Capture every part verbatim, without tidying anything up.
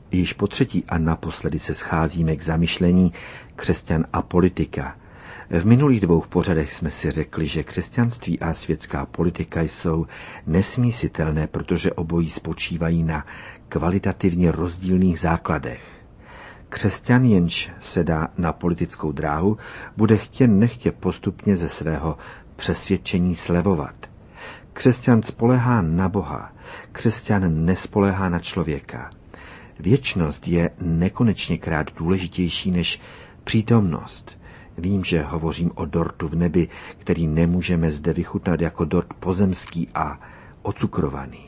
Již po třetí a naposledy se scházíme k zamyšlení křesťan a politika. V minulých dvou pořadech jsme si řekli, že křesťanství a světská politika jsou nesmísitelné, protože obojí spočívají na kvalitativně rozdílných základech. Křesťan, jenž se dá na politickou dráhu, bude chtě nechtě postupně ze svého přesvědčení slevovat. Křesťan spoléhá na Boha, křesťan nespoléhá na člověka. Věčnost je nekonečněkrát důležitější než přítomnost. Vím, že hovořím o dortu v nebi, který nemůžeme zde vychutnat jako dort pozemský a ocukrovaný.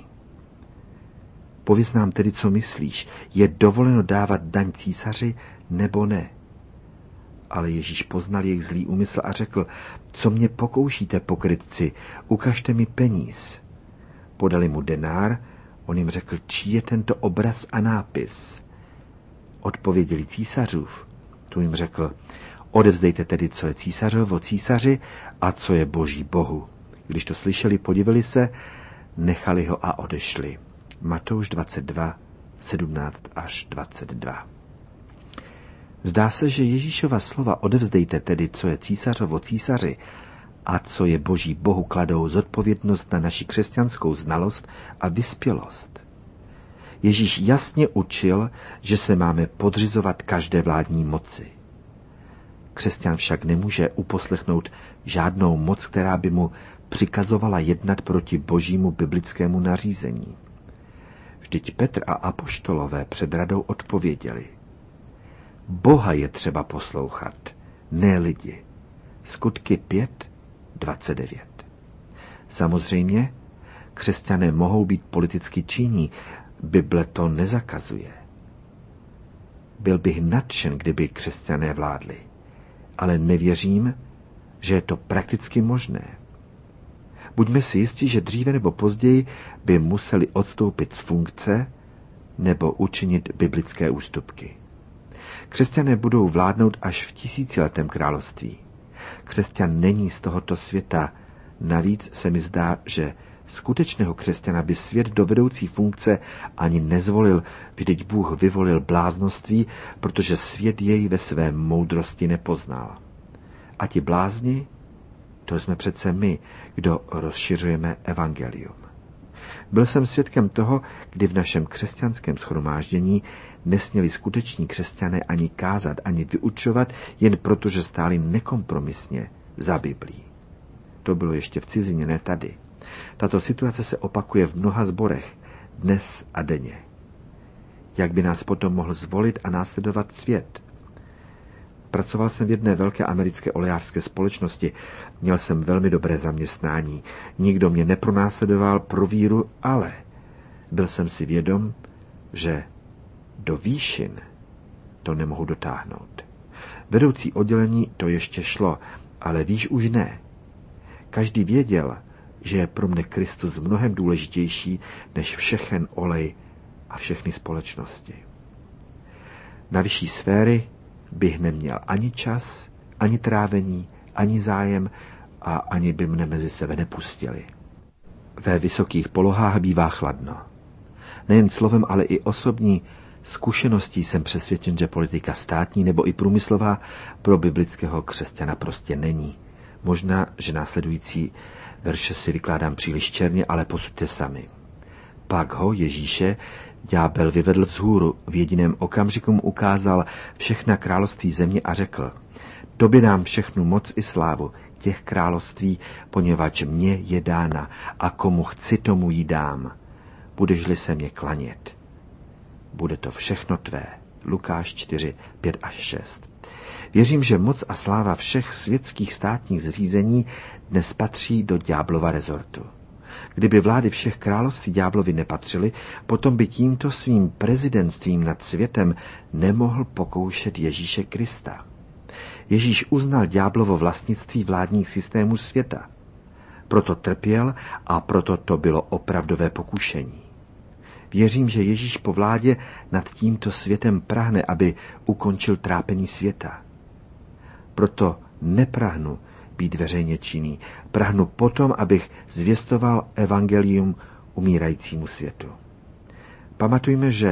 Pověz nám tedy, co myslíš. Je dovoleno dávat daň císaři nebo ne? Ale Ježíš poznal jejich zlý úmysl a řekl, co mě pokoušíte, pokrytci, ukažte mi peníz. Podali mu denár, on jim řekl, čí je tento obraz a nápis. Odpověděli císařův. Tu jim řekl, odevzdejte tedy, co je císařovo císaři a co je boží bohu. Když to slyšeli, podivili se, nechali ho a odešli. Matouš dvacet dva, sedmnáct až dvacet dva. Zdá se, že Ježíšova slova odevzdejte tedy, co je císařovo císaři a co je boží bohu, kladou zodpovědnost na naši křesťanskou znalost a vyspělost. Ježíš jasně učil, že se máme podřizovat každé vládní moci. Křesťan však nemůže uposlechnout žádnou moc, která by mu přikazovala jednat proti božímu biblickému nařízení. Vždyť Petr a apoštolové před radou odpověděli. Boha je třeba poslouchat, ne lidi. Skutky pět, dvacet devět. Samozřejmě, křesťané mohou být politicky činní, Bible to nezakazuje. Byl bych nadšen, kdyby křesťané vládli, ale nevěřím, že je to prakticky možné. Buďme si jistí, že dříve nebo později by museli odstoupit z funkce nebo učinit biblické ústupky. Křesťané budou vládnout až v tisíciletém království. Křesťan není z tohoto světa. Navíc se mi zdá, že skutečného křesťana by svět do vedoucí funkce ani nezvolil, vždyť Bůh vyvolil bláznoství, protože svět jej ve své moudrosti nepoznal. A ti blázni, to jsme přece my, kdo rozšiřujeme evangelium. Byl jsem svědkem toho, kdy v našem křesťanském shromáždění nesměli skuteční křesťané ani kázat, ani vyučovat, jen proto, že stáli nekompromisně za Biblí. To bylo ještě v cizině, ne tady. Tato situace se opakuje v mnoha sborech, dnes a denně. Jak by nás potom mohl zvolit a následovat svět? Pracoval jsem v jedné velké americké olejářské společnosti, měl jsem velmi dobré zaměstnání, nikdo mě nepronásledoval pro víru, ale byl jsem si vědom, že do výšin to nemohu dotáhnout. Vedoucí oddělení to ještě šlo, ale výš už ne. Každý věděl, že je pro mne Kristus mnohem důležitější než všechen olej a všechny společnosti. Na vyšší sféry bych neměl ani čas, ani trávení, ani zájem a ani by mne mezi sebe nepustili. Ve vysokých polohách bývá chladno. Nejen slovem, ale i osobní zkušeností jsem přesvědčen, že politika státní nebo i průmyslová pro biblického křesťana prostě není. Možná, že následující verše si vykládám příliš černě, ale posuďte sami. Pak ho, Ježíše, ďábel vyvedl vzhůru, v jediném okamžiku mu ukázal všechna království země a řekl, tobě dám všechnu moc i slávu těch království, poněvadž mě je dána a komu chci, tomu jí dám. Budeš-li se mě klanět, bude to všechno tvé. Lukáš čtyři, pět až šest. Věřím, že moc a sláva všech světských státních zřízení dnes patří do ďáblova rezortu. Kdyby vlády všech království ďáblovi nepatřily, potom by tímto svým prezidentstvím nad světem nemohl pokoušet Ježíše Krista. Ježíš uznal ďáblovo vlastnictví vládních systémů světa. Proto trpěl a proto to bylo opravdové pokušení. Věřím, že Ježíš po vládě nad tímto světem prahne, aby ukončil trápení světa. Proto neprahnu být veřejně činný. Prahnu potom, abych zvěstoval evangelium umírajícímu světu. Pamatujme, že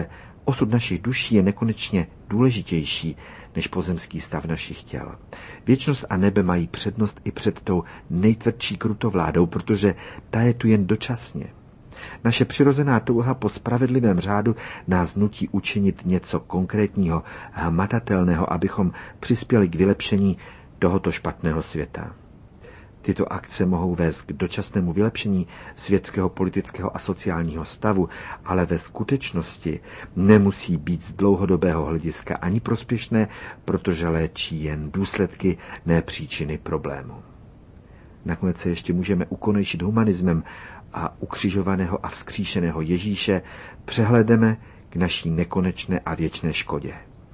Osud našich duší je nekonečně důležitější než pozemský stav našich těl. Věčnost a nebe mají přednost i před tou nejtvrdší krutovládou, protože ta je tu jen dočasně. Naše přirozená touha po spravedlivém řádu nás nutí učinit něco konkrétního, hmatatelného, abychom přispěli k vylepšení tohoto špatného světa. Tyto akce mohou vést k dočasnému vylepšení světského, politického a sociálního stavu, ale ve skutečnosti nemusí být z dlouhodobého hlediska ani prospěšné, protože léčí jen důsledky, ne příčiny problému. Nakonec se ještě můžeme ukonejšit humanismem a ukřižovaného a vzkříšeného Ježíše přehledeme k naší nekonečné a věčné škodě.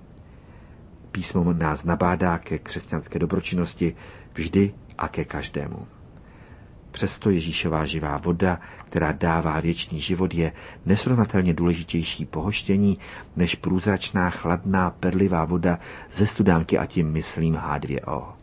Písmo nás nabádá ke křesťanské dobročinnosti vždy a ke každému. Přesto Ježíšová živá voda, která dává věčný život, je nesrovnatelně důležitější pohoštění než průzračná, chladná, perlivá voda ze studánky, a tím myslím H dva O.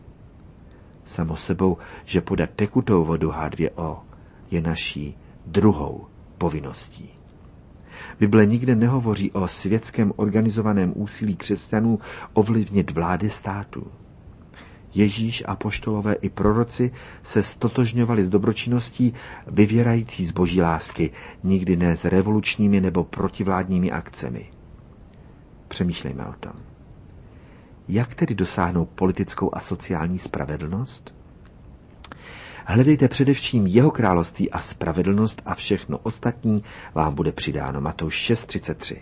Samo sebou, že podat tekutou vodu H dva O je naší druhou povinností. Bible nikde nehovoří o světském organizovaném úsilí křesťanů ovlivnit vlády státu. Ježíš, apoštolové i proroci se stotožňovali s dobročinností vyvěrající z boží lásky, nikdy ne s revolučními nebo protivládními akcemi. Přemýšlejme o tom. Jak tedy dosáhnout politickou a sociální spravedlnost? Hledejte především jeho království a spravedlnost a všechno ostatní vám bude přidáno. Matouš šest třicet tři.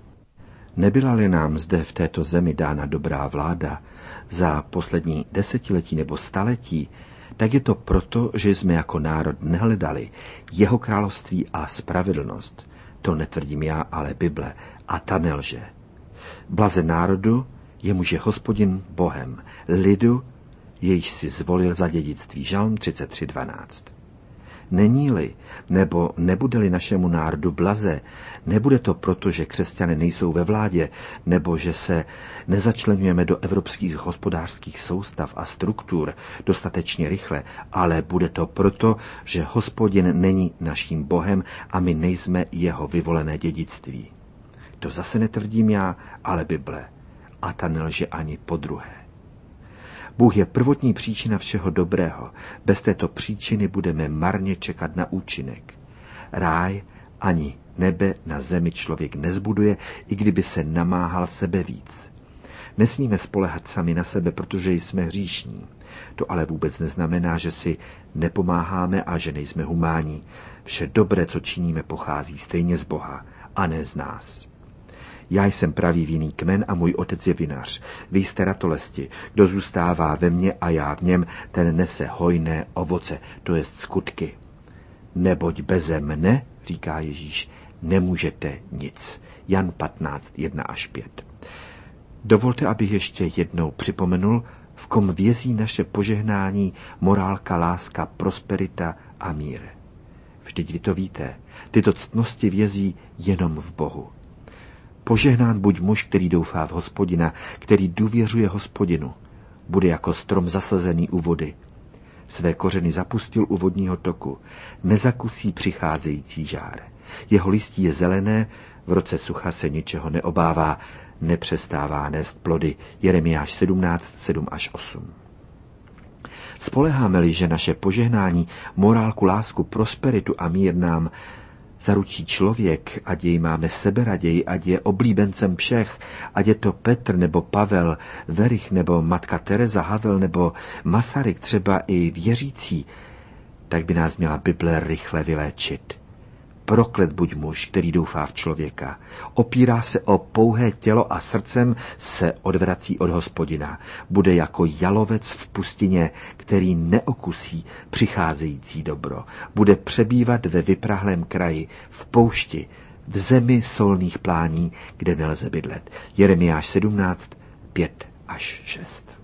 Nebyla-li nám zde v této zemi dána dobrá vláda za poslední desetiletí nebo staletí, tak je to proto, že jsme jako národ nehledali jeho království a spravedlnost. To netvrdím já, ale Bible, a ta nelže. Blaze národu, jemuž je Hospodin Bohem, lidu, jejž si zvolil za dědictví. Žalm třicet tři dvanáct. Není-li, nebo nebude-li našemu národu blaze, nebude to proto, že křesťané nejsou ve vládě, nebo že se nezačlenujeme do evropských hospodářských soustav a struktur dostatečně rychle, ale bude to proto, že Hospodin není naším Bohem a my nejsme jeho vyvolené dědictví. To zase netvrdím já, ale Bible. A ta nelže ani podruhé. Bůh je prvotní příčina všeho dobrého. Bez této příčiny budeme marně čekat na účinek. Ráj ani nebe na zemi člověk nezbuduje, i kdyby se namáhal sebe víc. Nesmíme spoléhat sami na sebe, protože jsme hříšní. To ale vůbec neznamená, že si nepomáháme a že nejsme humánní. Vše dobré, co činíme, pochází stejně z Boha a ne z nás. Já jsem pravý vinný kmen a můj otec je vinař. Vy jste ratolesti. Kdo zůstává ve mně a já v něm, ten nese hojné ovoce, to jest skutky. Neboť beze mne, říká Ježíš, nemůžete nic. Jan patnáct jedna až pět. Dovolte, abych ještě jednou připomenul, v kom vězí naše požehnání, morálka, láska, prosperita a mír. Vždyť vy to víte, tyto ctnosti vězí jenom v Bohu. Požehnán buď muž, který doufá v Hospodina, který důvěřuje Hospodinu. Bude jako strom zasazený u vody. Své kořeny zapustil u vodního toku. Nezakusí přicházející žár. Jeho listí je zelené, v roce sucha se ničeho neobává, nepřestává nést plody. Jeremiáš sedmnáct sedm až osm. Spoleháme-li, že naše požehnání, morálku, lásku, prosperitu a mír nám zaručí člověk, ať jej máme seberaději, ať je oblíbencem všech, ať je to Petr nebo Pavel, Verich nebo matka Tereza, Havel nebo Masaryk, třeba i věřící, tak by nás měla Bible rychle vyléčit. Proklet buď muž, který doufá v člověka. Opírá se o pouhé tělo a srdcem se odvrací od Hospodina. Bude jako jalovec v pustině, který neokusí přicházející dobro. Bude přebývat ve vyprahlém kraji, v poušti, v zemi solných plání, kde nelze bydlet. Jeremiáš sedmnáct pět až šest.